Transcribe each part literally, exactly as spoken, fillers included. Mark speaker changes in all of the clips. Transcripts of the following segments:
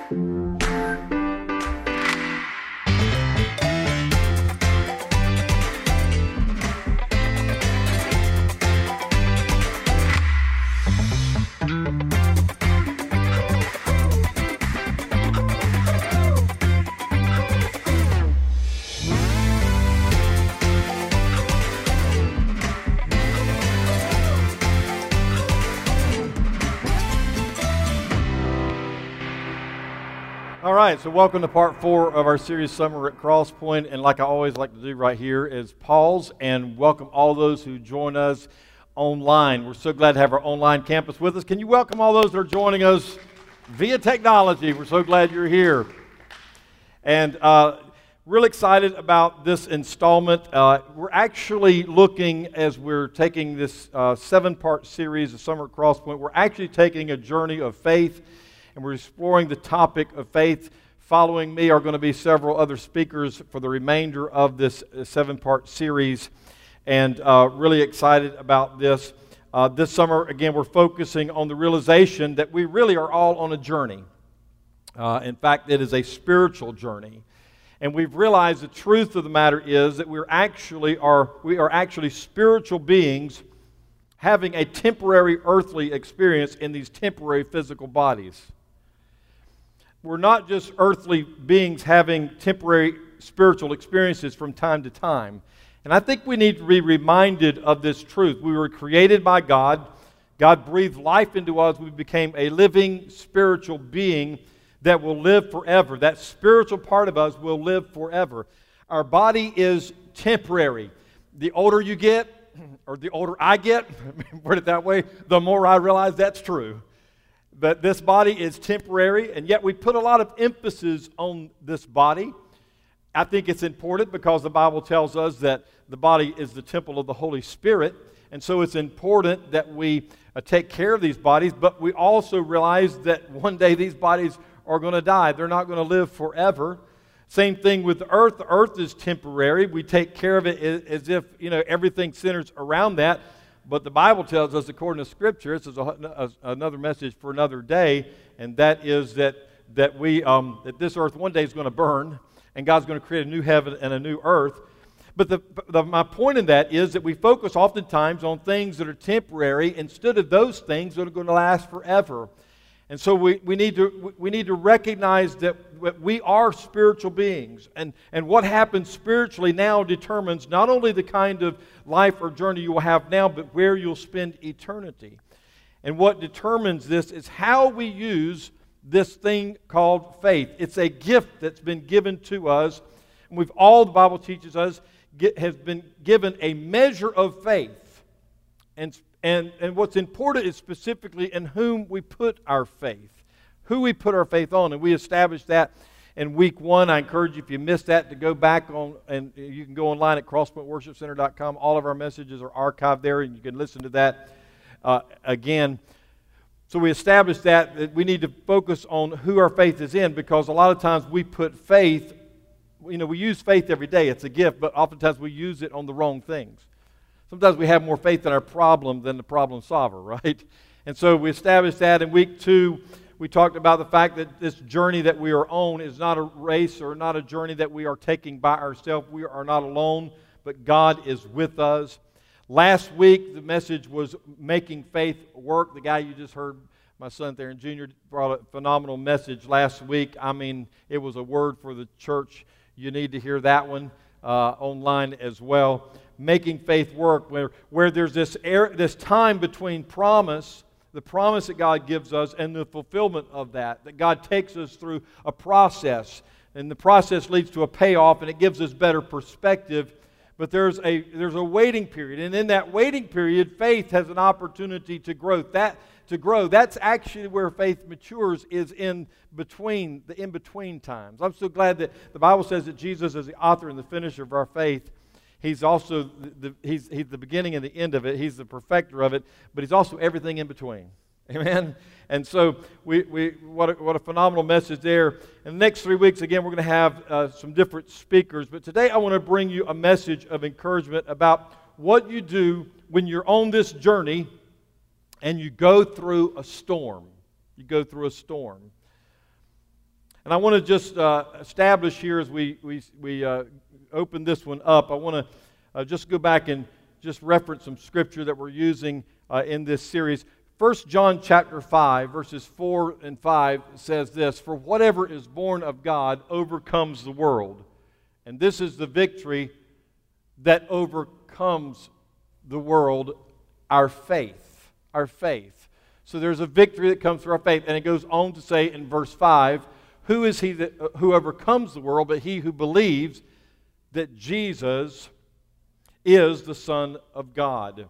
Speaker 1: All right, so welcome to part four of our series, Summer at Crosspoint. And like I always like to do right here is pause and welcome all those who join us online. We're so glad to have our online campus with us. Can you welcome all those that are joining us via technology? We're so glad you're here. And uh, really excited about this installment. Uh, we're actually looking, as we're taking this uh, seven-part series of Summer at Crosspoint, we're actually taking a journey of faith. And we're exploring the topic of faith. Following me are going to be several other speakers for the remainder of this seven-part series. And uh, really excited about this. Uh, this summer, again, we're focusing on the realization that we really are all on a journey. Uh, in fact, it is a spiritual journey. And we've realized the truth of the matter is that we're actually are, we are actually spiritual beings having a temporary earthly experience in these temporary physical bodies. We're not just earthly beings having temporary spiritual experiences from time to time. And I think we need to be reminded of this truth. We were created by God. God breathed life into us. We became a living spiritual being that will live forever. That spiritual part of us will live forever. Our body is temporary. The older you get, or the older I get, put it that way, the more I realize that's true. But this body is temporary, and yet we put a lot of emphasis on this body. I think it's important because the Bible tells us that the body is the temple of the Holy Spirit, and so it's important that we uh, take care of these bodies, but we also realize that one day these bodies are going to die. They're not going to live forever. Same thing with the earth. The earth is temporary. We take care of it as if, you know, everything centers around that. But the Bible tells us, according to Scripture, this is a, a, another message for another day, and that is that that we um, that this earth one day is going to burn, and God's going to create a new heaven and a new earth. But the, the, my point in that is that we focus oftentimes on things that are temporary instead of those things that are going to last forever. And so we, we need to we need to recognize that we are spiritual beings. And, and what happens spiritually now determines not only the kind of life or journey you will have now, but where you'll spend eternity. And what determines this is how we use this thing called faith. It's a gift that's been given to us. And we've all, the Bible teaches us, get, has been given a measure of faith. And And, and what's important is specifically in whom we put our faith, who we put our faith on. And we established that in week one. I encourage you, if you missed that, to go back on, and you can go online at crosspoint worship center dot com. All of our messages are archived there, and you can listen to that uh, again. So we established that, that we need to focus on who our faith is in, because a lot of times we put faith, you know, we use faith every day. It's a gift, but oftentimes we use it on the wrong things. Sometimes we have more faith in our problem than the problem solver, right? And so we established that in week two. We talked about the fact that this journey that we are on is not a race or not a journey that we are taking by ourselves. We are not alone, but God is with us. Last week, the message was making faith work. The guy you just heard, my son Theron Junior, brought a phenomenal message last week. I mean, it was a word for the church. You need to hear that one uh, online as well. Making faith work, where, where there's this air, this time between promise, the promise that God gives us, and the fulfillment of that, that God takes us through a process, and the process leads to a payoff, and it gives us better perspective. But there's a there's a waiting period, and in that waiting period, faith has an opportunity to grow. That to grow, that's actually where faith matures, is in between the in between times. I'm so glad that the Bible says that Jesus is the author and the finisher of our faith. He's also the, the, he's, he's the beginning and the end of it. He's the perfecter of it, but he's also everything in between. Amen? And so we, we what, a, what a phenomenal message there. In the next three weeks, again, we're going to have uh, some different speakers. But today I want to bring you a message of encouragement about what you do when you're on this journey and you go through a storm. You go through a storm. And I want to just uh, establish here as we, we, we uh, open this one up, I want to uh, just go back and just reference some scripture that we're using uh, in this series. First John chapter five, verses four and five says this, "For whatever is born of God overcomes the world. And this is the victory that overcomes the world, our faith." Our faith. So there's a victory that comes through our faith. And it goes on to say in verse five, "Who is he that uh, who overcomes the world but he who believes that Jesus is the Son of God?"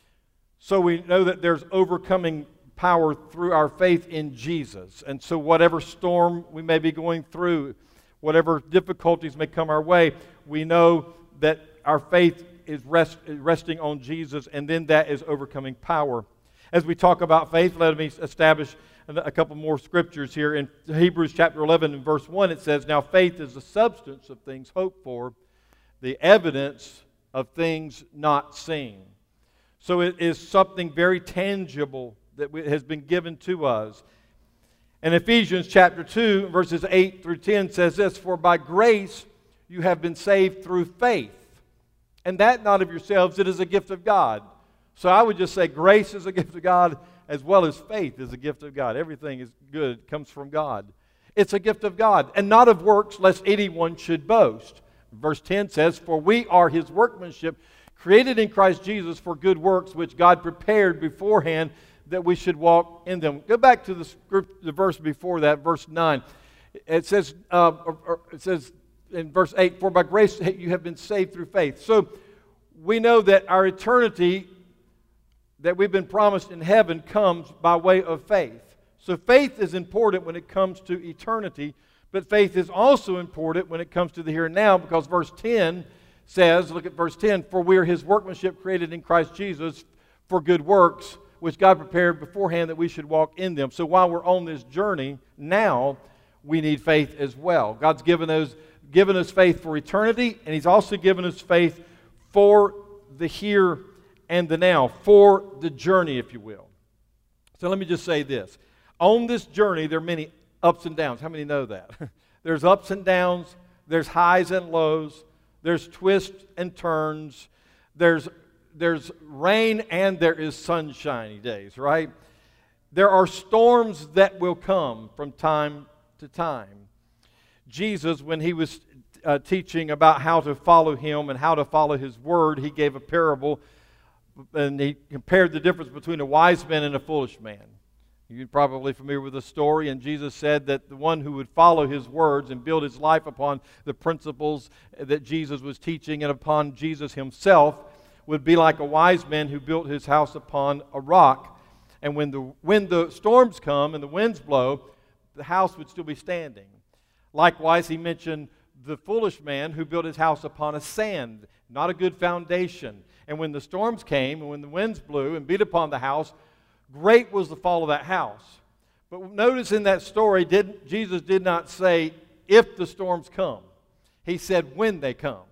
Speaker 1: So we know that there's overcoming power through our faith in Jesus. And so whatever storm we may be going through, whatever difficulties may come our way, we know that our faith is rest, resting on Jesus, and then that is overcoming power. As we talk about faith, let me establish a couple more scriptures here. In Hebrews chapter eleven and verse one, it says, "Now faith is the substance of things hoped for, the evidence of things not seen." So it is something very tangible that has been given to us. And Ephesians chapter two, verses eight through ten says this, "For by grace you have been saved through faith, and that not of yourselves, it is a gift of God." So I would just say grace is a gift of God as well as faith is a gift of God. Everything is good, it comes from God. It's a gift of God, and not of works, lest anyone should boast. Verse ten says, "For we are His workmanship, created in Christ Jesus for good works, which God prepared beforehand that we should walk in them." Go back to the, script, the verse before that, verse nine. It says, uh, or, or it says in verse eight, "For by grace you have been saved through faith." So we know that our eternity that we've been promised in heaven comes by way of faith. So faith is important when it comes to eternity, but faith is also important when it comes to the here and now, because verse ten says, look at verse ten, "For we are His workmanship created in Christ Jesus for good works, which God prepared beforehand that we should walk in them." So while we're on this journey now, we need faith as well. God's given us, given us faith for eternity, and He's also given us faith for the here and the now, for the journey, if you will. So let me just say this. On this journey, there are many ups and downs. How many know that? There's ups and downs, there's highs and lows, there's twists and turns, there's, there's rain and there is sunshiny days, right? There are storms that will come from time to time. Jesus, when He was uh, teaching about how to follow Him and how to follow His Word, He gave a parable, and He compared the difference between a wise man and a foolish man. You're probably familiar with the story, and Jesus said that the one who would follow His words and build his life upon the principles that Jesus was teaching and upon Jesus Himself would be like a wise man who built his house upon a rock. And when the, when the storms come and the winds blow, the house would still be standing. Likewise, He mentioned the foolish man who built his house upon a sand, not a good foundation. And when the storms came and when the winds blew and beat upon the house, great was the fall of that house. But notice in that story, did, Jesus did not say, if the storms come. He said, when they come.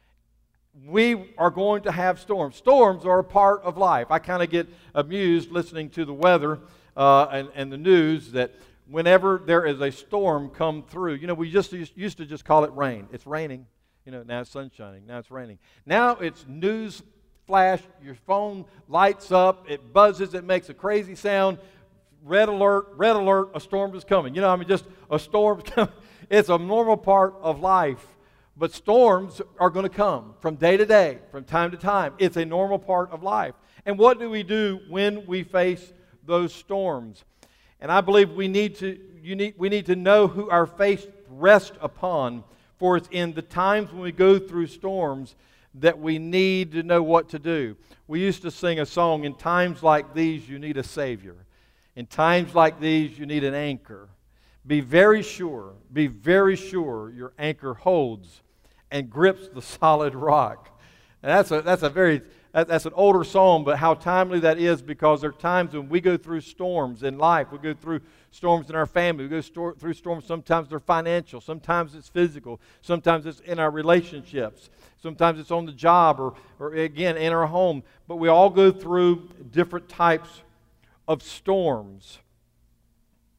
Speaker 1: We are going to have storms. Storms are a part of life. I kind of get amused listening to the weather uh, and, and the news that whenever there is a storm come through, you know, we just used to just call it rain. It's raining. You know, now it's sun shining. Now it's raining. Now it's news flash, your phone lights up, it buzzes, it makes a crazy sound, red alert, red alert, a storm is coming. You know, I mean, just a storm's coming. It's a normal part of life, but storms are going to come from day to day, from time to time. It's a normal part of life. And what do we do when we face those storms? And I believe we need to, you need, we need to know who our faith rests upon, for it's in the times when we go through storms that we need to know what to do. We used to sing a song, in times like these you need a Savior. In times like these you need an anchor. Be very sure, be very sure your anchor holds and grips the solid rock. And that's a, that's a very, that, that's an older song, but how timely that is, because there are times when we go through storms in life. We go through storms in our family. We go sto- through storms, sometimes they're financial, sometimes it's physical, sometimes it's in our relationships. Sometimes it's on the job or, or, again, in our home. But we all go through different types of storms.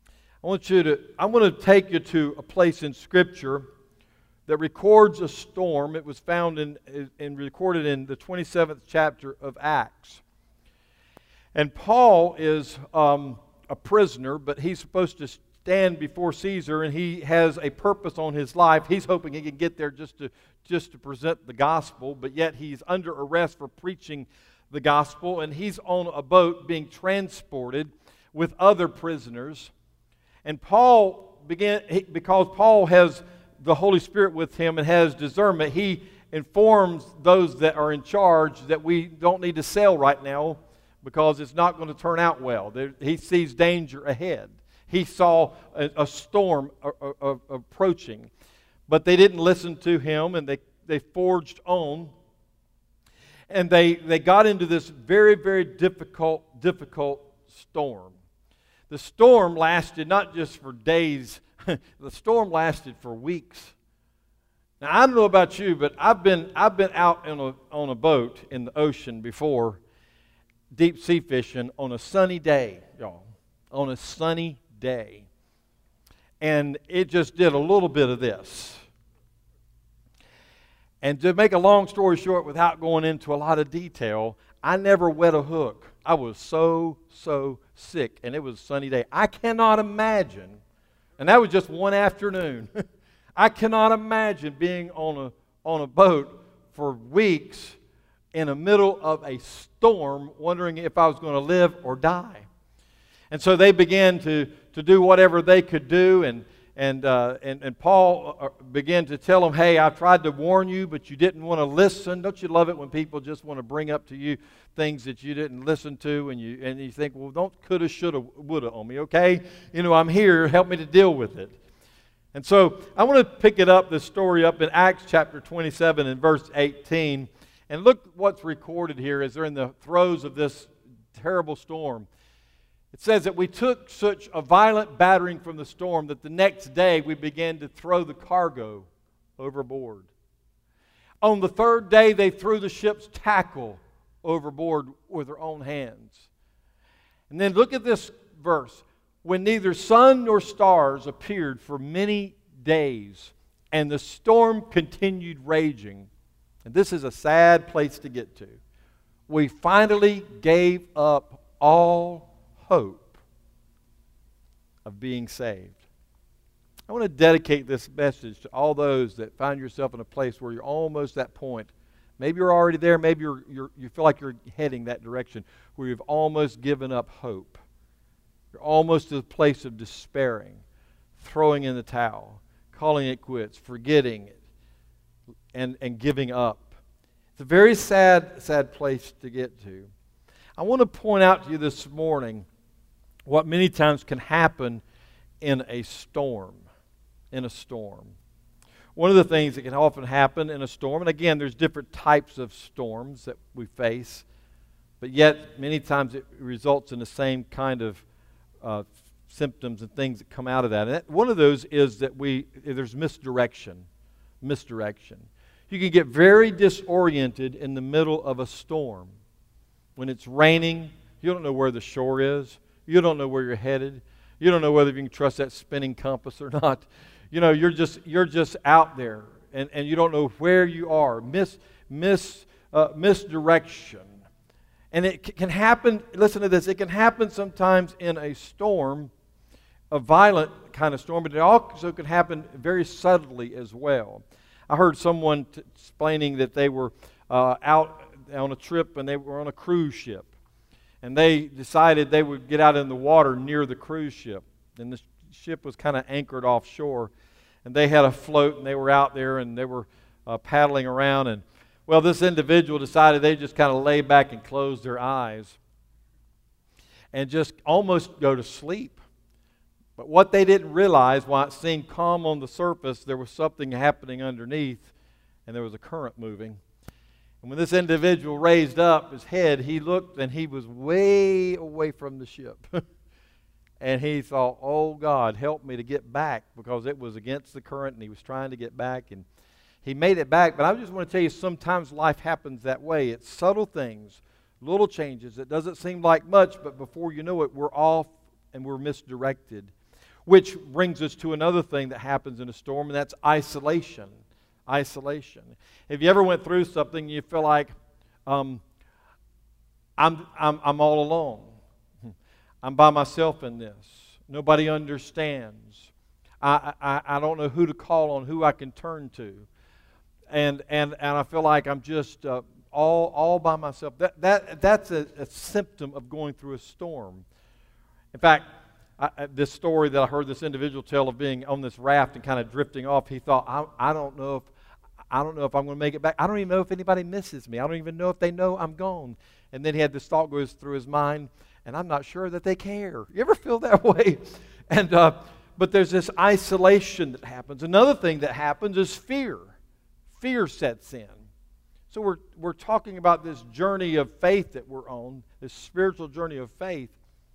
Speaker 1: I want you to, I'm going to take you to a place in Scripture that records a storm. It was found in, and recorded in the twenty-seventh chapter of Acts. And Paul is um, a prisoner, but he's supposed to stand before Caesar, and he has a purpose on his life. He's hoping he can get there just to, just to present the gospel, but yet he's under arrest for preaching the gospel, and he's on a boat being transported with other prisoners. And Paul began, he, because Paul has the Holy Spirit with him and has discernment, he informs those that are in charge that we don't need to sail right now because it's not going to turn out well. There, he sees danger ahead. He saw a, a storm a, a, a approaching, but they didn't listen to him, and they, they forged on, and they, they got into this very, very difficult, difficult storm. The storm lasted not just for days, the storm lasted for weeks. Now, I don't know about you, but I've been, I've been out in a, on a boat in the ocean before, deep sea fishing, on a sunny day, y'all, on a sunny day. And it just did a little bit of this. And to make a long story short, without going into a lot of detail, I never wet a hook. I was so, so sick, and it was a sunny day. I cannot imagine, and that was just one afternoon, I cannot imagine being on a, on a boat for weeks in the middle of a storm, wondering if I was going to live or die. And so they began to, to do whatever they could do, and And, uh, and and Paul began to tell them, hey, I tried to warn you, but you didn't want to listen. Don't you love it when people just want to bring up to you things that you didn't listen to, and you and you think, well, don't coulda, shoulda, woulda on me, okay? You know, I'm here. Help me to deal with it. And so I want to pick it up, this story up in Acts chapter twenty-seven and verse eighteen. And look what's recorded here as they're in the throes of this terrible storm. It says that we took such a violent battering from the storm that the next day we began to throw the cargo overboard. On the third day, they threw the ship's tackle overboard with their own hands. And then look at this verse. When neither sun nor stars appeared for many days, and the storm continued raging. And this is a sad place to get to. We finally gave up all hope of being saved. I want to dedicate this message to all those that find yourself in a place where you're almost at that point. Maybe you're already there. Maybe you're, you're, you feel like you're heading that direction where you've almost given up hope. You're almost to the place of despairing, throwing in the towel, calling it quits, forgetting it, and, and giving up. It's a very sad, sad place to get to. I want to point out to you this morning what many times can happen in a storm. In a storm. One of the things that can often happen in a storm, and again, there's different types of storms that we face, but yet many times it results in the same kind of uh, symptoms and things that come out of that. And that, one of those is that we there's misdirection. Misdirection. You can get very disoriented in the middle of a storm. When it's raining, you don't know where the shore is. You don't know where you're headed. You don't know whether you can trust that spinning compass or not. You know, you're just you're just out there, and, and you don't know where you are. Mis, mis, uh, misdirection. And it c- can happen, listen to this, it can happen sometimes in a storm, a violent kind of storm, but it also can happen very subtly as well. I heard someone t- explaining that they were uh, out on a trip, and they were on a cruise ship. And they decided they would get out in the water near the cruise ship. And the ship was kind of anchored offshore. And they had a float, and they were out there, and they were uh, paddling around. And, well, this individual decided they just kind of lay back and close their eyes and just almost go to sleep. But what they didn't realize, while it seemed calm on the surface, there was something happening underneath, and there was a current moving. And when this individual raised up his head, he looked, and he was way away from the ship. And he thought, oh, God, help me to get back, because it was against the current, and he was trying to get back, and he made it back. But I just want to tell you, sometimes life happens that way. It's subtle things, little changes. It doesn't seem like much, but before you know it, we're off and we're misdirected. Which brings us to another thing that happens in a storm, and that's isolation. Isolation. Have you ever went through something and you feel like, um, I'm, I'm, I'm all alone. I'm by myself in this. Nobody understands. I, I, I don't know who to call on, who I can turn to. And, and, and I feel like I'm just uh, all, all by myself. That, that, that's a, a symptom of going through a storm. In fact, I, this story that I heard this individual tell of being on this raft and kind of drifting off, he thought, I, I don't know if I don't know if I'm going to make it back. I don't even know if anybody misses me. I don't even know if they know I'm gone. And then he had this thought goes through his mind, and I'm not sure that they care. You ever feel that way? And uh, but there's this isolation that happens. Another thing that happens is fear. Fear sets in. So we're we're talking about this journey of faith that we're on, this spiritual journey of faith.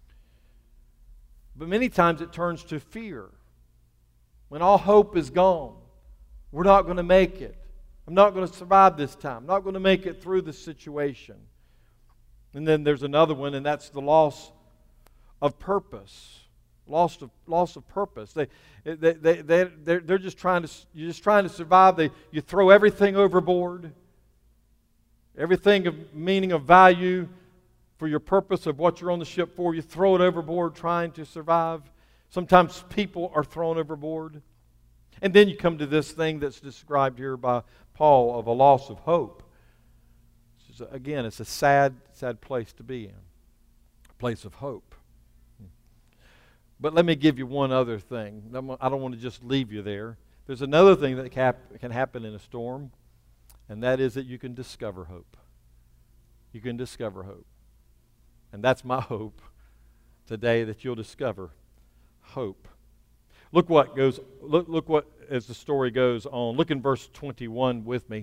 Speaker 1: But many times it turns to fear. When all hope is gone, we're not going to make it. I'm not going to survive this time. I'm not going to make it through this situation. And then there's another one, and that's the loss of purpose. Loss of loss of purpose. They, they, they, they, they're, they're just trying to. You're just trying to survive. They, you throw everything overboard. Everything of meaning, of value, for your purpose of what you're on the ship for. You throw it overboard, trying to survive. Sometimes people are thrown overboard. And then you come to this thing that's described here by Paul of a loss of hope. Is, again, it's a sad, sad place to be in. A place of hope. But let me give you one other thing. I don't want to just leave you there. There's another thing that can happen in a storm, and that is that you can discover hope. You can discover hope. And that's my hope today, that you'll discover hope. Look what goes, look, look what, as the story goes on. Look in verse twenty-one with me.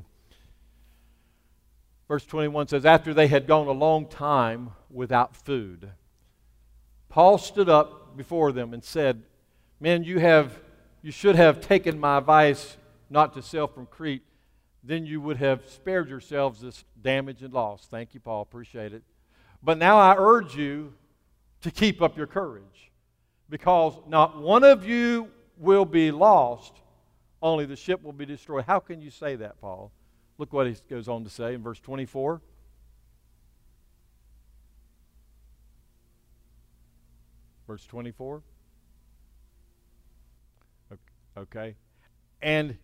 Speaker 1: Verse twenty-one says, after they had gone a long time without food, Paul stood up before them and said, men, you have, you should have taken my advice not to sail from Crete. Then you would have spared yourselves this damage and loss. Thank you, Paul. Appreciate it. But now I urge you to keep up your courage, because not one of you will be lost, only the ship will be destroyed. How can you say that, Paul? Look what he goes on to say in verse twenty-four. Verse twenty-four. Okay. And,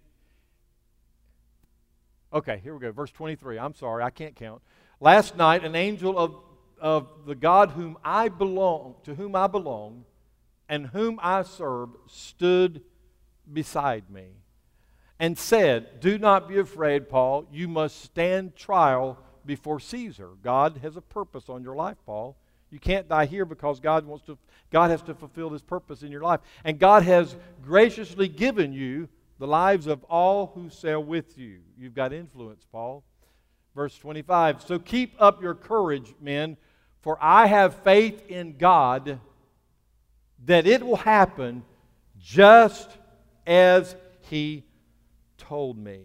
Speaker 1: okay, here we go. Verse twenty-three. I'm sorry, I can't count. Last night, an angel of, of the God whom I belong, to whom I belong, and whom I serve, stood beside me and said, do not be afraid, Paul. You must stand trial before Caesar. God has a purpose on your life, Paul. You can't die here because God wants to, God has to fulfill His purpose in your life. And God has graciously given you the lives of all who sail with you. You've got influence, Paul. Verse twenty-five, so keep up your courage, men, for I have faith in God that it will happen just as He told me.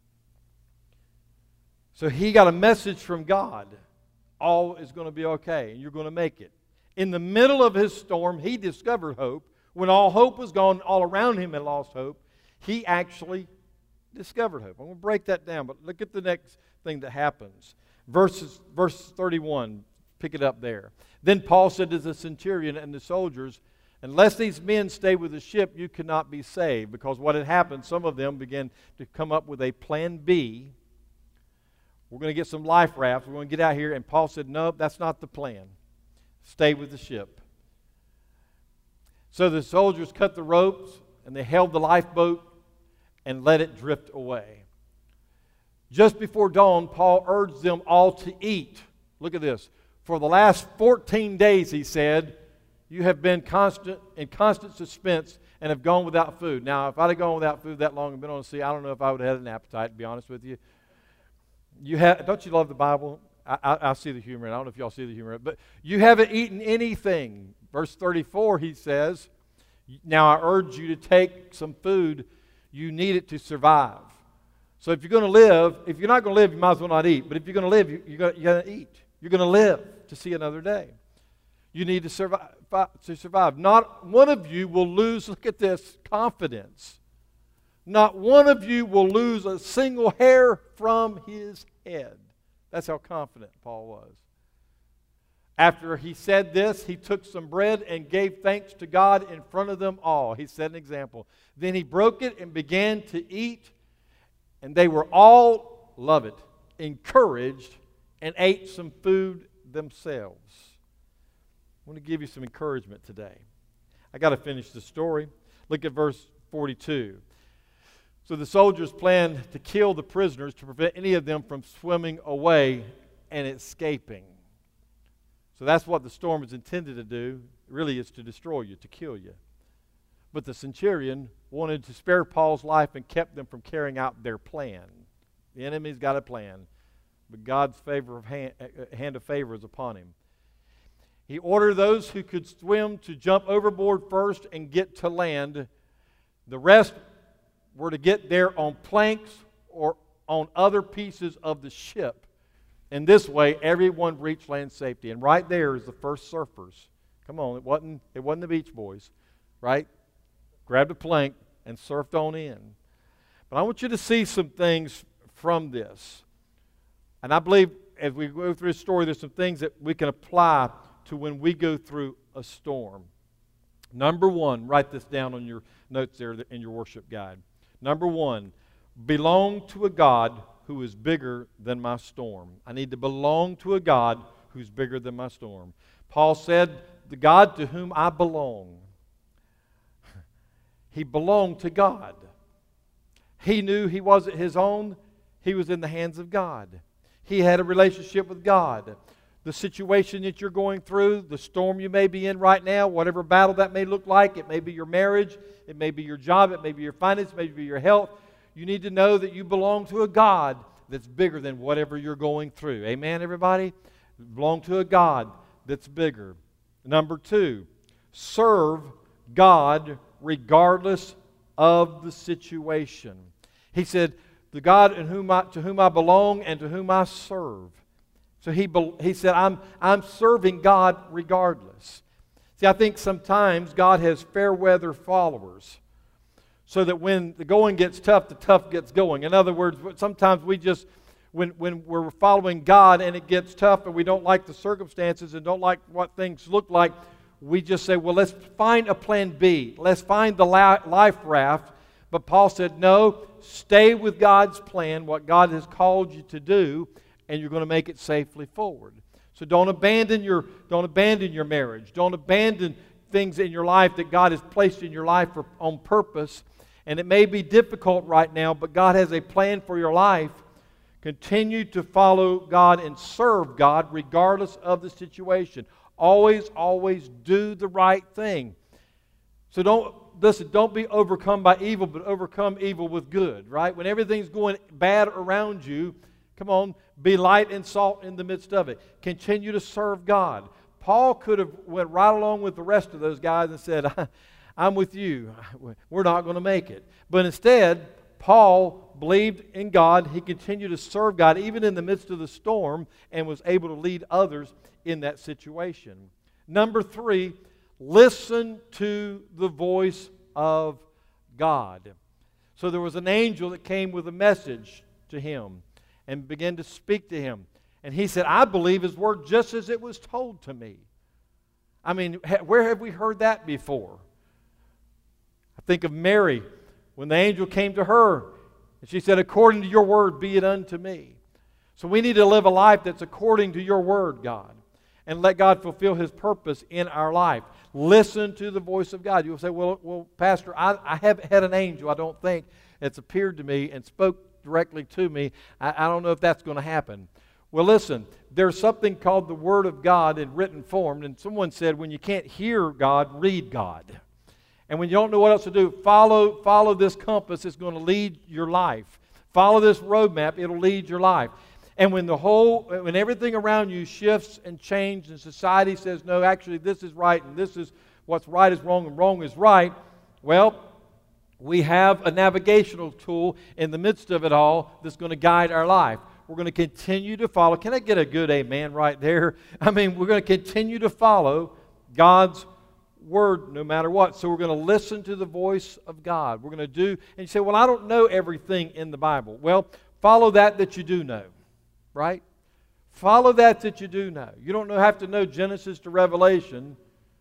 Speaker 1: So he got a message from God. All is going to be okay, and you're going to make it. In the middle of his storm, he discovered hope. When all hope was gone, all around him had lost hope, he actually discovered hope. I'm going to break that down, but look at the next thing that happens. Verses, verse thirty-one, pick it up there. Then Paul said to the centurion and the soldiers, unless these men stay with the ship, you cannot be saved. Because what had happened, some of them began to come up with a plan B. We're going to get some life rafts. We're going to get out here. And Paul said, no, that's not the plan. Stay with the ship. So the soldiers cut the ropes, and they held the lifeboat and let it drift away. Just before dawn, Paul urged them all to eat. Look at this. For the last fourteen days, he said, you have been constant in constant suspense and have gone without food. Now, if I'd have gone without food that long and been on the sea, I don't know if I would have had an appetite, to be honest with you. You have, don't you love the Bible? I, I, I see the humor, and I don't know if y'all see the humor, but you haven't eaten anything. Verse thirty-four, he says, now I urge you to take some food. You need it to survive. So if you're going to live, if you're not going to live, you might as well not eat. But if you're going to live, you, you're going to eat. You're going to live to see another day. You need to survive, to survive. Not one of you will lose, look at this, confidence. Not one of you will lose a single hair from his head. That's how confident Paul was. After he said this, he took some bread and gave thanks to God in front of them all. He set an example. Then he broke it and began to eat, and they were all, love it, encouraged and ate some food themselves. I want to give you some encouragement today. I got to finish the story. Look at verse forty-two. So the soldiers planned to kill the prisoners to prevent any of them from swimming away and escaping. So that's what the storm is intended to do. Really, it's to destroy you, to kill you. But the centurion wanted to spare Paul's life and kept them from carrying out their plan. The enemy's got a plan, but God's favor of hand, hand of favor is upon him. He ordered those who could swim to jump overboard first and get to land. The rest were to get there on planks or on other pieces of the ship. In this way, everyone reached land safety. And right there is the first surfers. Come on, it wasn't, it wasn't the Beach Boys, right? Grabbed a plank and surfed on in. But I want you to see some things from this. And I believe as we go through this story, there's some things that we can apply to when we go through a storm. Number one, write this down on your notes there in your worship guide. Number one, belong to a God who is bigger than my storm. I need to belong to a God who's bigger than my storm. Paul said, the God to whom I belong. He belonged to God. He knew he wasn't his own. He was in the hands of God. He had a relationship with God. The situation that you're going through, the storm you may be in right now, whatever battle that may look like, it may be your marriage, it may be your job, it may be your finances, it may be your health. You need to know that you belong to a God that's bigger than whatever you're going through. Amen, everybody? You belong to a God that's bigger. Number two, serve God regardless of the situation. He said, the God in whom I, to whom I belong and to whom I serve. So he, he said, I'm, I'm serving God regardless. See, I think sometimes God has fair weather followers so that when the going gets tough, the tough gets going. In other words, sometimes we just, when, when we're following God and it gets tough and we don't like the circumstances and don't like what things look like, we just say, well, let's find a plan B. Let's find the life raft. But Paul said, no, stay with God's plan, what God has called you to do, and you're going to make it safely forward. So don't abandon your, don't abandon your marriage. Don't abandon things in your life that God has placed in your life for, on purpose. And it may be difficult right now, but God has a plan for your life. Continue to follow God and serve God regardless of the situation. Always, always do the right thing. So don't, listen, don't be overcome by evil, but overcome evil with good, right? When everything's going bad around you, come on, be light and salt in the midst of it. Continue to serve God. Paul could have went right along with the rest of those guys and said, I'm with you. We're not going to make it. But instead, Paul believed in God. He continued to serve God even in the midst of the storm and was able to lead others in that situation. Number three, listen to the voice of God. So there was an angel that came with a message to him and began to speak to him. And he said, I believe his word just as it was told to me. I mean, where have we heard that before? I think of Mary, when the angel came to her, and she said, according to your word, be it unto me. So we need to live a life that's according to your word, God, and let God fulfill his purpose in our life. Listen to the voice of God. You'll say, well, well Pastor, I, I haven't had an angel, I don't think, that's appeared to me and spoke directly to me. I, I don't know if that's going to happen. Well, listen, there's something called the Word of God in written form, and someone said when you can't hear God, read God. And when you don't know what else to do, follow, follow this compass. It's going to lead your life. Follow this roadmap. It'll lead your life. And when the whole, when everything around you shifts and changes and society says, no, actually this is right and this is what's right is wrong and wrong is right, well, we have a navigational tool in the midst of it all that's going to guide our life. We're going to continue to follow. Can I get a good amen right there? I mean, we're going to continue to follow God's Word no matter what. So we're going to listen to the voice of God. We're going to do, and you say, well, I don't know everything in the Bible. Well, follow that that you do know, right? Follow that that you do know. You don't know, have to know Genesis to Revelation.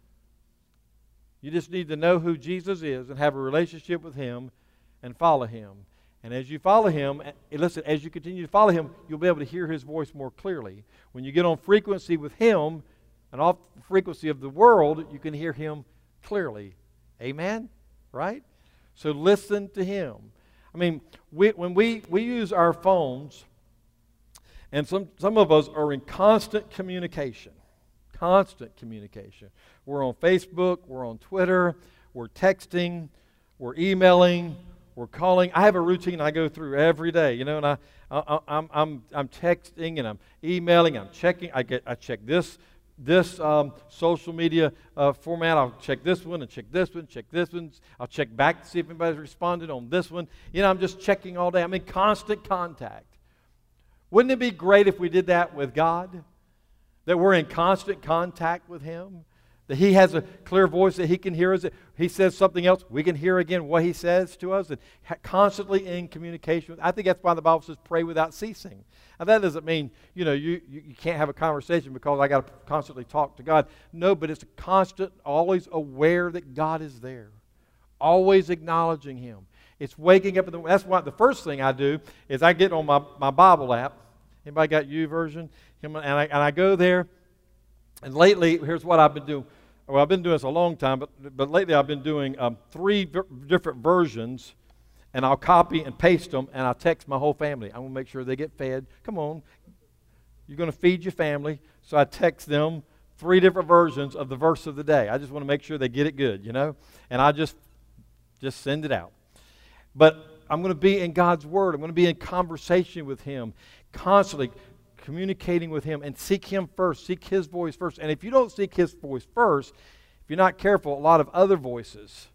Speaker 1: You just need to know who Jesus is and have a relationship with Him and follow Him. And as you follow Him, listen, as you continue to follow Him, you'll be able to hear His voice more clearly. When you get on frequency with Him and off the frequency of the world, you can hear Him clearly. Amen? Right? So listen to Him. I mean, we, when we, we use our phones, and some, some of us are in constant communication. Constant communication. We're on Facebook, we're on Twitter, we're texting, we're emailing, we're calling. I have a routine I go through every day, you know, and I, I, I'm, I'm, I'm texting and I'm emailing, I'm checking. I get, I check this, this um, social media uh, format. I'll check this one and check this one, check this one. I'll check back to see if anybody's responded on this one. You know, I'm just checking all day. I'm in constant contact. Wouldn't it be great if we did that with God? That we're in constant contact with Him? That He has a clear voice that He can hear us. That He says something else, we can hear again what He says to us. And constantly in communication. I think that's why the Bible says pray without ceasing. Now that doesn't mean, you know, you, you, you can't have a conversation because I got to constantly talk to God. No, but it's a constant, always aware that God is there. Always acknowledging Him. It's waking up in the, that's why the first thing I do is I get on my, my Bible app. Anybody got YouVersion? And I, and I go there, and lately, here's what I've been doing. Well, I've been doing this a long time, but, but lately I've been doing um, three v- different versions, and I'll copy and paste them, and I'll text my whole family. I want to make sure they get fed. Come on. You're going to feed your family, so I text them three different versions of the verse of the day. I just want to make sure they get it good, you know, and I just, just send it out. But I'm going to be in God's Word. I'm going to be in conversation with Him constantly, communicating with Him, and seek Him first. Seek His voice first. And if you don't seek His voice first, if you're not careful, a lot of other voices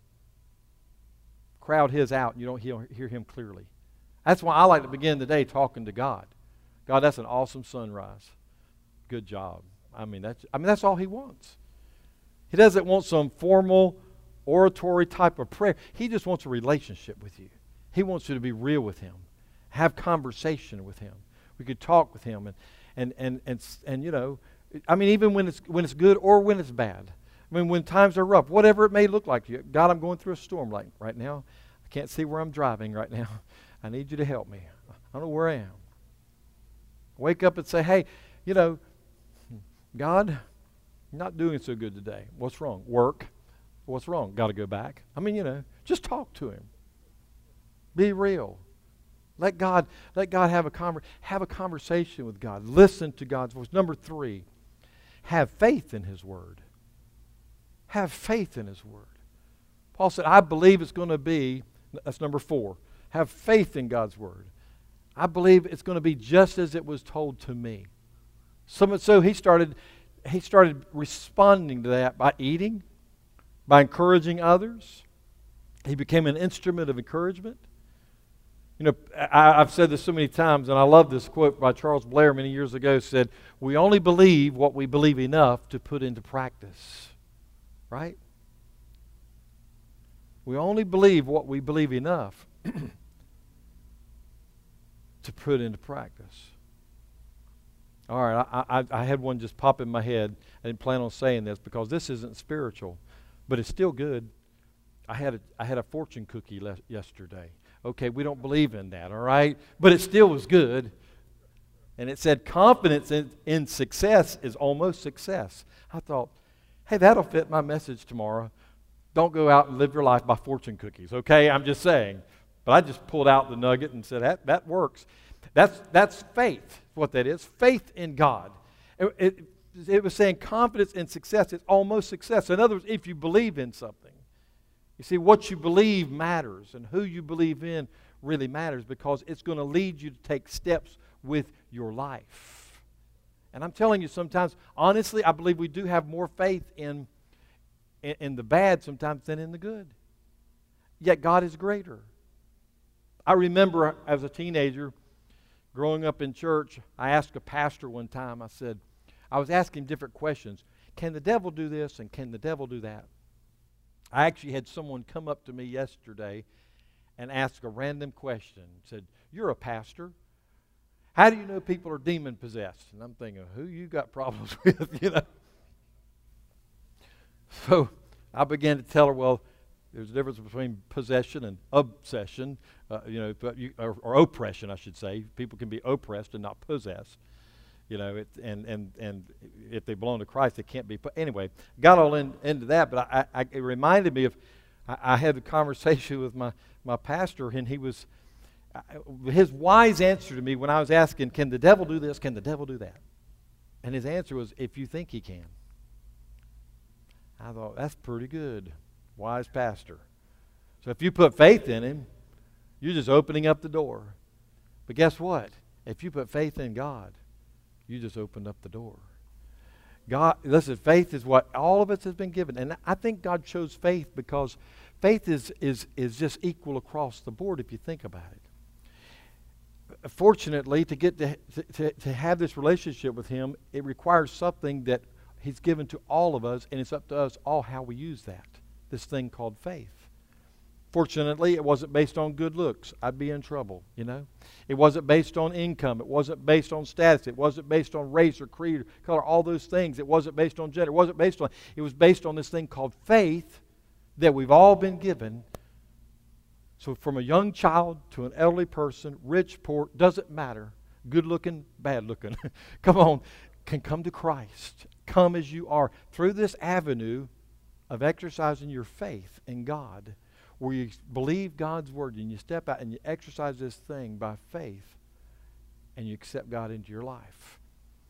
Speaker 1: crowd His out, and you don't hear, hear Him clearly. That's why I like to begin the day talking to God. God, that's an awesome sunrise. Good job. I mean, that's, I mean, that's all He wants. He doesn't want some formal oratory type of prayer. He just wants a relationship with you. He wants you to be real with Him. Have conversation with Him. We could talk with Him, and and and and, and you know, I mean, even when it's when it's good or when it's bad. I mean, when times are rough, whatever it may look like to you. God, I'm going through a storm like right now. I can't see where I'm driving right now. I need you to help me. I don't know where I am. Wake up and say, hey, you know, God, I'm not doing so good today. What's wrong? Work. What's wrong? Got to go back. I mean, you know, just talk to Him. Be real. Let God, let God have a conver- have a conversation with God. Listen to God's voice. Number three, have faith in His Word. Have faith in His Word. Paul said, I believe it's going to be, that's number four, have faith in God's Word. I believe it's going to be just as it was told to me. So, so he started, he started responding to that by eating, by encouraging others. He became an instrument of encouragement. You know, I, I've said this so many times, and I love this quote by Charles Blair many years ago, said, we only believe what we believe enough to put into practice. Right? We only believe what we believe enough to put into practice. All right, I, I, I had one just pop in my head. I didn't plan on saying this because this isn't spiritual, but it's still good. I had a, I had a fortune cookie le- yesterday. Okay, we don't believe in that, all right? But it still was good. And it said confidence in, in success is almost success. I thought, hey, that'll fit my message tomorrow. Don't go out and live your life by fortune cookies, okay? I'm just saying. But I just pulled out the nugget and said, that, that works. That's, that's faith, what that is. Faith in God. It, it, it was saying confidence in success is almost success. In other words, if you believe in something. You see, what you believe matters, and who you believe in really matters because it's going to lead you to take steps with your life. And I'm telling you sometimes, honestly, I believe we do have more faith in, in, in the bad sometimes than in the good. Yet God is greater. I remember as a teenager, growing up in church, I asked a pastor one time, I said, I was asking different questions. can the devil do this and can the devil do that? I actually had someone come up to me yesterday and ask a random question. Said, you're a pastor. How do you know people are demon possessed? And I'm thinking, who you got problems with, you know? So I began to tell her, well, there's a difference between possession and obsession, uh, you know, but you, or, or oppression, I should say. People can be oppressed and not possessed. You know, it, and, and, and if they belong to Christ, they can't be. But anyway, got all in, into that, but I, I, it reminded me of, I, I had a conversation with my, my pastor, and he was, I, his wise answer to me when I was asking, can the devil do this, can the devil do that? And his answer was, if you think he can. I thought, that's pretty good, wise pastor. So if you put faith in him, you're just opening up the door. But guess what? If you put faith in God, you just opened up the door. God, listen, faith is what all of us has been given. And I think God chose faith because faith is, is, is just equal across the board if you think about it. Fortunately, to get to, to, to have this relationship with Him, it requires something that He's given to all of us, and it's up to us all how we use that, this thing called faith. Fortunately, it wasn't based on good looks. I'd be in trouble, you know. It wasn't based on income. It wasn't based on status. It wasn't based on race or creed or color, all those things. It wasn't based on gender. It wasn't based on, it was based on this thing called faith that we've all been given. So from a young child to an elderly person, rich, poor, doesn't matter. Good looking, bad looking. Come on, can come to Christ. Come as you are through this avenue of exercising your faith in God, where you believe God's word and you step out and you exercise this thing by faith and you accept God into your life.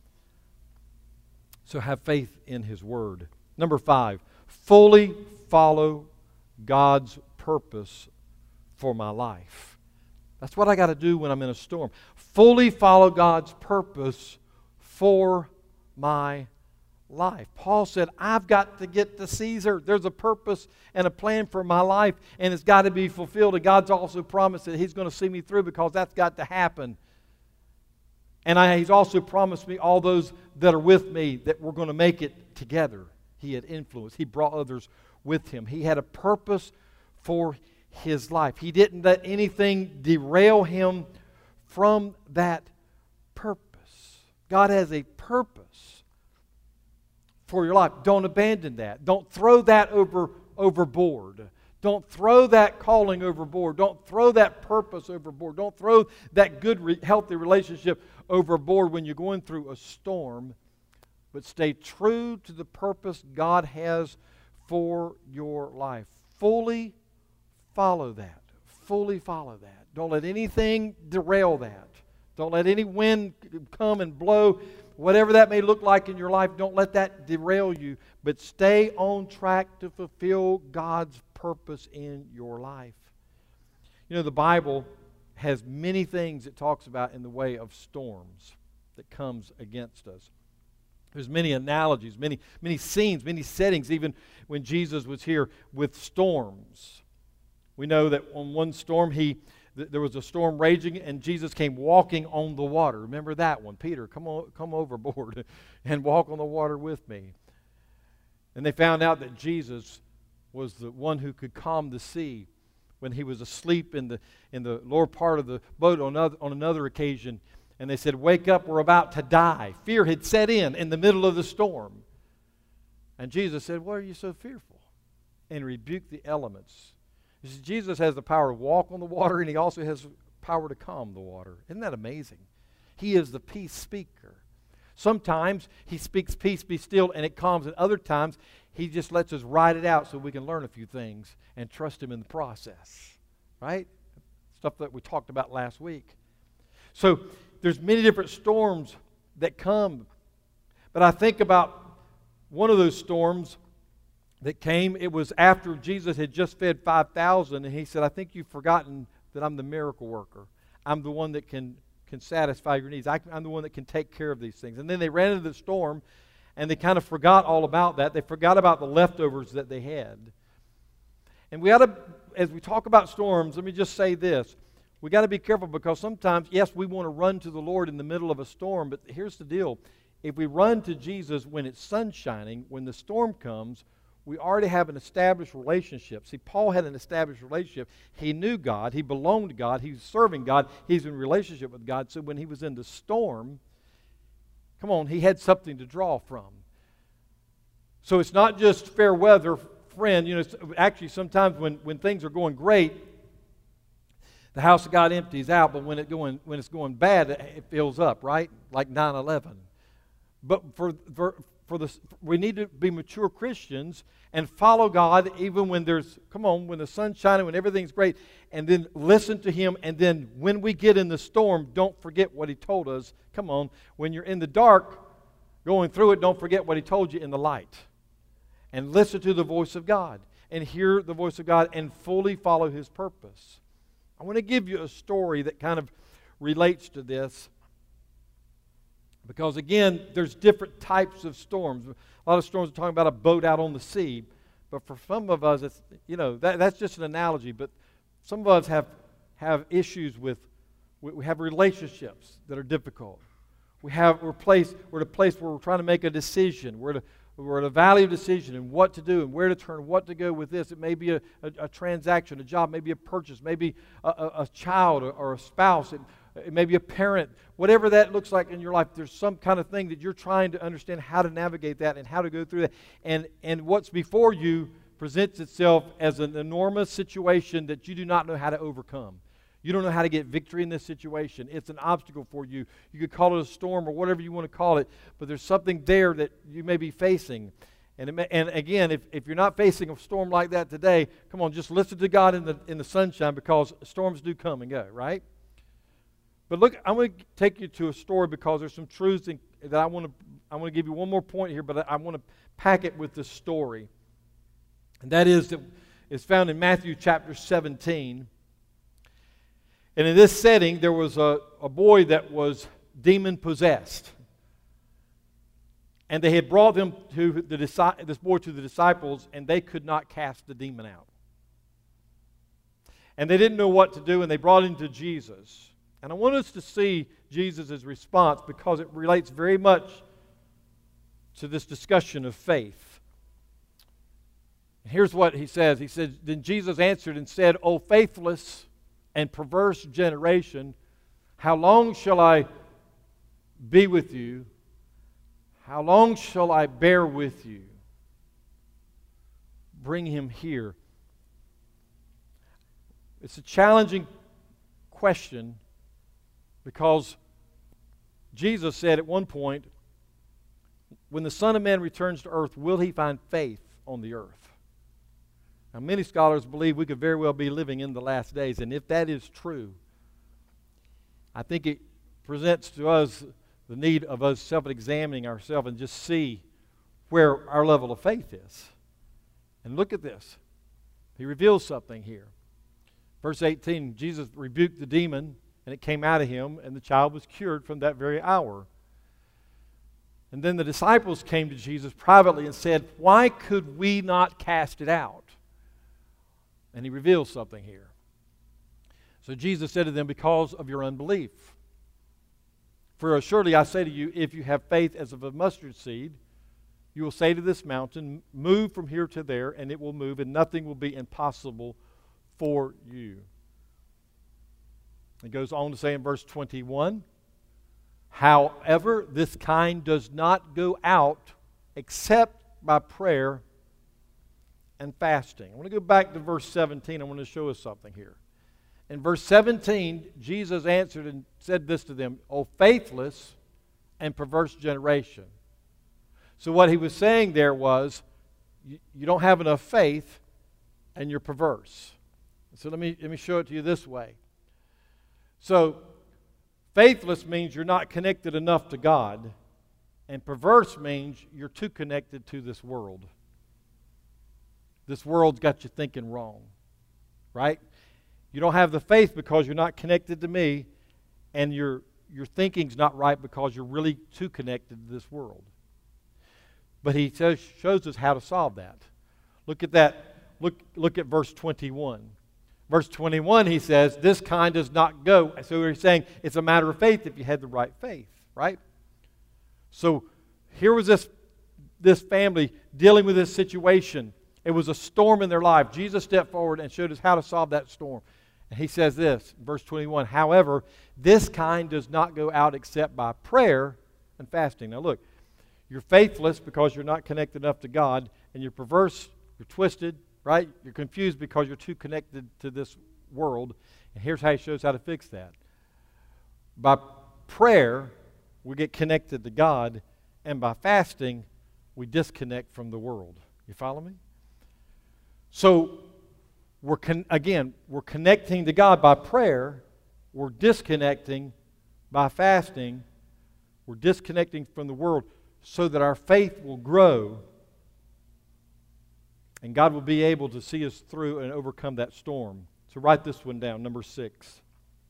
Speaker 1: So have faith in His word. Number five, fully follow God's purpose for my life. That's what I got to do when I'm in a storm. Fully follow God's purpose for my life. Paul said, I've got to get to Caesar. There's a purpose and a plan for my life, and it's got to be fulfilled. And God's also promised that He's going to see me through because that's got to happen. And I, He's also promised me all those that are with me that we're going to make it together. He had influence. He brought others with Him. He had a purpose for His life. He didn't let anything derail Him from that purpose. God has a purpose for your life. Don't abandon that. Don't throw that over overboard. Don't throw that calling overboard. Don't throw that purpose overboard. Don't throw that good, re- healthy relationship overboard when you're going through a storm. But stay true to the purpose God has for your life. Fully follow that. Fully follow that. Don't let anything derail that. Don't let any wind come and blow. Whatever that may look like in your life, don't let that derail you, but stay on track to fulfill God's purpose in your life. You know, the Bible has many things it talks about in the way of storms that comes against us. There's many analogies, many, many scenes, many settings, even when Jesus was here with storms. We know that on one storm, he there was a storm raging, and Jesus came walking on the water. Remember that one? Peter, come on, come overboard and walk on the water with me. And they found out that Jesus was the one who could calm the sea when he was asleep in the in the lower part of the boat on another, on another occasion. And they said, wake up, we're about to die. Fear had set in in the middle of the storm. And Jesus said, why are you so fearful? And rebuked the elements. You see, Jesus has the power to walk on the water, and He also has power to calm the water. Isn't that amazing? He is the peace speaker. Sometimes He speaks peace, be still, and it calms. And other times He just lets us ride it out so we can learn a few things and trust Him in the process. Right? Stuff that we talked about last week. So there's many different storms that come. But I think about one of those storms that came. It was after Jesus had just fed five thousand, and He said, I think you've forgotten that I'm the miracle worker. I'm the one that can, can satisfy your needs. I, I'm the one that can take care of these things. And then they ran into the storm, and they kind of forgot all about that. They forgot about the leftovers that they had. And we ought to, as we talk about storms, let me just say this. We got to be careful because sometimes, yes, we want to run to the Lord in the middle of a storm, but here's the deal. if we run to Jesus when it's sun shining, when the storm comes, we already have an established relationship. See, Paul had an established relationship. He knew God. He belonged to God. He was serving God. He's in relationship with God. So when he was in the storm, come on, he had something to draw from. So it's not just fair weather, friend. You know, actually sometimes when, when things are going great, the house of God empties out, but when, it going, when it's going bad, it fills up, right? Like nine eleven. But for, for, for the, we need to be mature Christians and follow God even when there's, come on, when the sun's shining, when everything's great, and then listen to Him, and then when we get in the storm, don't forget what He told us. Come on, when you're in the dark going through it, don't forget what He told you in the light. And listen to the voice of God, and hear the voice of God, and fully follow His purpose. I want to give you a story that kind of relates to this. Because again, there's different types of storms. A lot of storms are talking about a boat out on the sea. But for some of us, it's, you know, that, that's just an analogy. But some of us have, have issues with, we have relationships that are difficult. We have, we're, placed, we're at a place where we're trying to make a decision. We're at a, we're at a valley of decision and what to do and where to turn, what to go with this. It may be a, a, a transaction, a job, maybe a purchase, maybe a, a, a child or, or a spouse. It, It may be a parent, whatever that looks like in your life. There's some kind of thing that you're trying to understand how to navigate that and how to go through that. And, and what's before you presents itself as an enormous situation that you do not know how to overcome. You don't know how to get victory in this situation. It's an obstacle for you. You could call it a storm or whatever you want to call it, but there's something there that you may be facing. And, it may, and again, if, if you're not facing a storm like that today, come on, just listen to God in the, in the sunshine, because storms do come and go, right? But look, I'm going to take you to a story because there's some truths in, that I want to I want to give you one more point here, but I, I want to pack it with this story. And that is that it's found in Matthew chapter seventeen. And in this setting, there was a, a boy that was demon-possessed. And they had brought him to the this boy to the disciples, and they could not cast the demon out. And they didn't know what to do, and they brought him to Jesus. And I want us to see Jesus' response because it relates very much to this discussion of faith. And here's what he says. He says, "Then Jesus answered and said, O faithless and perverse generation, how long shall I be with you? How long shall I bear with you? Bring him here." It's a challenging question, because Jesus said at one point, when the Son of Man returns to earth, will he find faith on the earth? Now, many scholars believe we could very well be living in the last days, and if that is true, I think it presents to us the need of us self-examining ourselves and just see where our level of faith is. And look at this. He reveals something here. Verse eighteen, Jesus rebuked the demon, and it came out of him, and the child was cured from that very hour. And then the disciples came to Jesus privately and said, "Why could we not cast it out?" And he reveals something here. So Jesus said to them, "Because of your unbelief. For assuredly I say to you, if you have faith as of a mustard seed, you will say to this mountain, 'Move from here to there,' and it will move, and nothing will be impossible for you." It goes on to say in verse twenty-one, "However, this kind does not go out except by prayer and fasting." I want to go back to verse seventeen. I want to show us something here. In verse seventeen, Jesus answered and said this to them, "O faithless and perverse generation." So what he was saying there was, you, you don't have enough faith and you're perverse. So let me, let me show it to you this way. So faithless means you're not connected enough to God, and perverse means you're too connected to this world. This world's got you thinking wrong, right? You don't have the faith because you're not connected to me, and your, your thinking's not right because you're really too connected to this world. But he says, shows us how to solve that. Look at that. Look, look at verse twenty-one. Verse twenty-one, he says, "This kind does not go." So he's saying it's a matter of faith if you had the right faith, right? So here was this, this family dealing with this situation. It was a storm in their life. Jesus stepped forward and showed us how to solve that storm. And he says this, verse twenty-one, however, this kind does not go out except by prayer and fasting. Now look, you're faithless because you're not connected enough to God, and you're perverse, you're twisted, right? You're confused because you're too connected to this world. And here's how he shows how to fix that. By prayer, we get connected to God, and by fasting, we disconnect from the world. You follow me? So, we're con- again, we're connecting to God by prayer. We're disconnecting by fasting. We're disconnecting from the world so that our faith will grow and God will be able to see us through and overcome that storm. So write this one down, number six.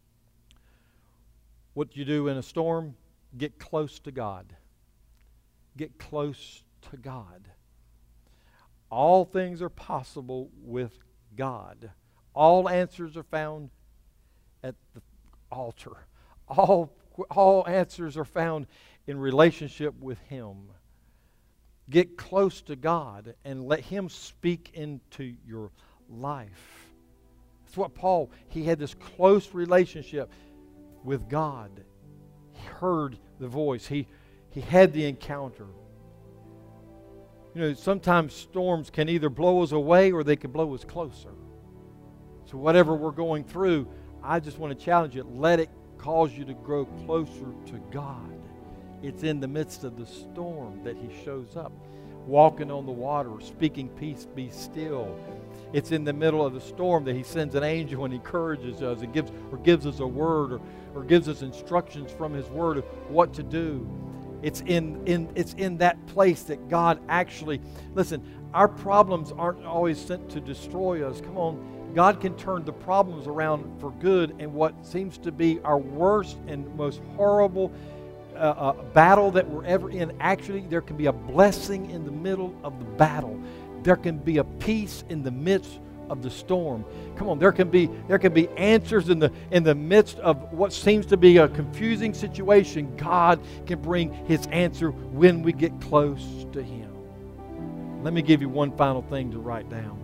Speaker 1: What you do in a storm, get close to God. Get close to God. All things are possible with God. All answers are found at the altar. All, all answers are found in relationship with Him. Get close to God and let Him speak into your life. That's what Paul, he had this close relationship with God. He heard the voice. He, he had the encounter. You know, sometimes storms can either blow us away or they can blow us closer. So whatever we're going through, I just want to challenge you. Let it cause you to grow closer to God. It's in the midst of the storm that He shows up. Walking on the water, speaking peace, be still. It's in the middle of the storm that He sends an angel and encourages us and gives, or gives us a word or, or gives us instructions from His word of what to do. It's in, in, it's in that place that God actually, listen, our problems aren't always sent to destroy us. Come on, God can turn the problems around for good, and what seems to be our worst and most horrible uh, uh, battle that we're ever in, actually there can be a blessing in the middle of the battle. There can be a peace in the midst of the storm. Come on, there can be there can be answers in the in the midst of what seems to be a confusing situation. God can bring His answer when we get close to Him. Let me give you one final thing to write down.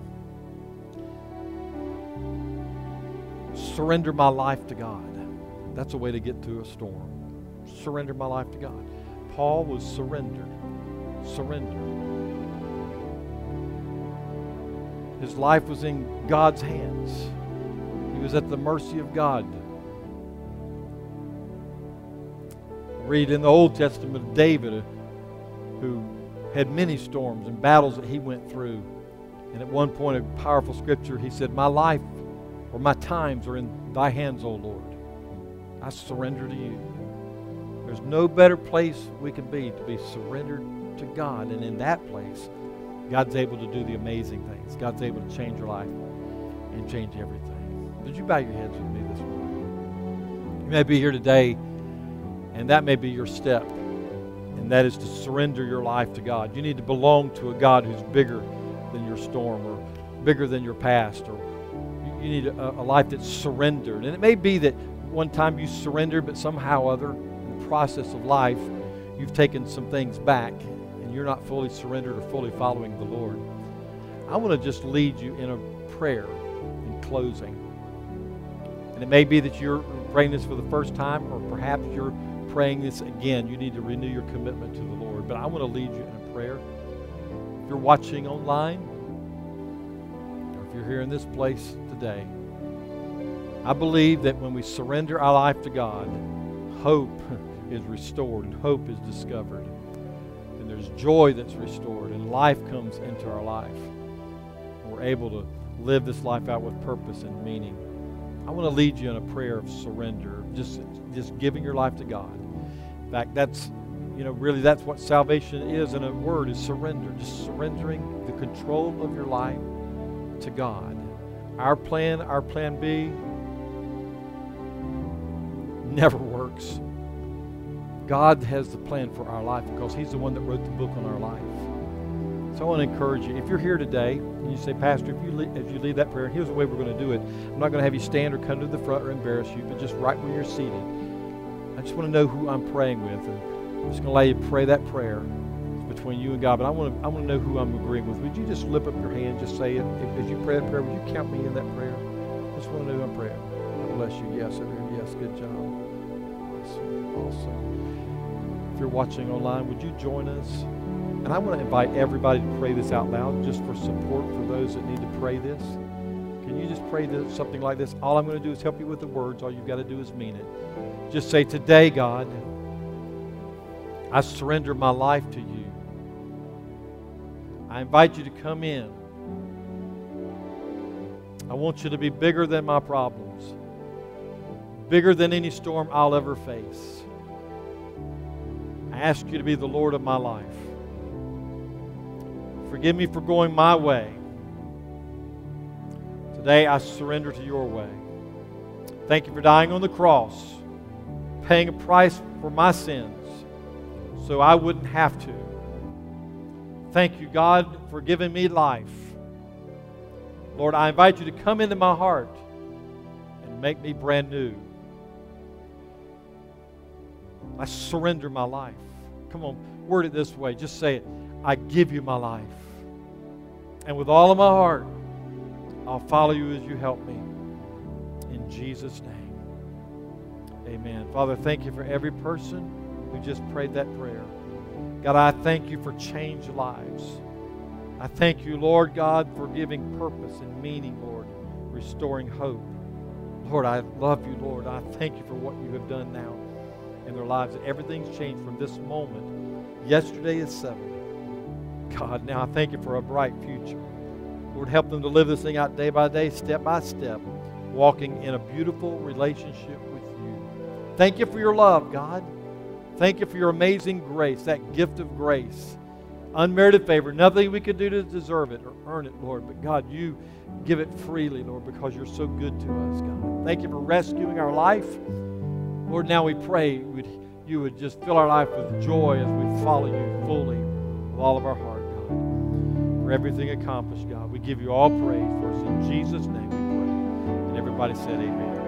Speaker 1: Surrender my life to God. That's a way to get through a storm. Surrender my life to God. Paul was surrendered. Surrender. His life was in God's hands. He was at the mercy of God. Read in the Old Testament of David, who had many storms and battles that he went through. And at one point, a powerful scripture, he said, my life or my times are in thy hands, O Lord. I surrender to you. There's no better place we can be to be surrendered to God. And in that place, God's able to do the amazing things. God's able to change your life and change everything. Would you bow your heads with me this morning? You may be here today, and that may be your step, and that is to surrender your life to God. You need to belong to a God who's bigger than your storm or bigger than your past, or you need a, a life that's surrendered. And it may be that one time you surrendered, but somehow or other, in the process of life, you've taken some things back, you're not fully surrendered or fully following the Lord. I want to just lead you in a prayer in closing. And it may be that you're praying this for the first time, or perhaps you're praying this again. You need to renew your commitment to the Lord. But I want to lead you in a prayer. If you're watching online, or if you're here in this place today, I believe that when we surrender our life to God, hope is restored and hope is discovered. And there's joy that's restored, and life comes into our life. And we're able to live this life out with purpose and meaning. I want to lead you in a prayer of surrender, just, just giving your life to God. In fact, that's, you know, really that's what salvation is in a word, is surrender. Just surrendering the control of your life to God. Our plan, our plan B, never works. God has the plan for our life because He's the one that wrote the book on our life. So I want to encourage you. If you're here today and you say, Pastor, if you leave, if you leave that prayer, here's the way we're going to do it. I'm not going to have you stand or come to the front or embarrass you, but just right where you're seated. I just want to know who I'm praying with. And I'm just going to allow you to pray that prayer. It's between you and God, but I want to I want to know who I'm agreeing with. Would you just lift up your hand, just say it? If, as you pray that prayer, would you count me in that prayer? I just want to know who I'm praying. God bless you. Yes, everyone. Yes, good job. Awesome. Awesome. If you're watching online, would you join us? And I want to invite everybody to pray this out loud just for support for those that need to pray this. Can you just pray this, something like this? All I'm going to do is help you with the words. All you've got to do is mean it. Just say, today, God, I surrender my life to you. I invite you to come in. I want you to be bigger than my problems, bigger than any storm I'll ever face. I ask you to be the Lord of my life. Forgive me for going my way. Today I surrender to your way. Thank you for dying on the cross, paying a price for my sins so I wouldn't have to. Thank you, God, for giving me life. Lord, I invite you to come into my heart and make me brand new. I surrender my life. Come on, word it this way. Just say it. I give you my life. And with all of my heart, I'll follow you as you help me. In Jesus' name. Amen. Father, thank you for every person who just prayed that prayer. God, I thank you for changed lives. I thank you, Lord God, for giving purpose and meaning, Lord, restoring hope. Lord, I love you, Lord. I thank you for what you have done now in their lives. Everything's changed from this moment. Yesterday is seven. God, now I thank you for a bright future. Lord, help them to live this thing out day by day, step by step, walking in a beautiful relationship with you. Thank you for your love, God. Thank you for your amazing grace, that gift of grace. Unmerited favor, nothing we could do to deserve it or earn it, Lord. But God, you give it freely, Lord, because you're so good to us, God. Thank you for rescuing our life. Lord, now we pray would, you would just fill our life with joy as we follow you fully with all of our heart, God. For everything accomplished, God, we give you all praise. For us in Jesus' name we pray. And everybody said amen.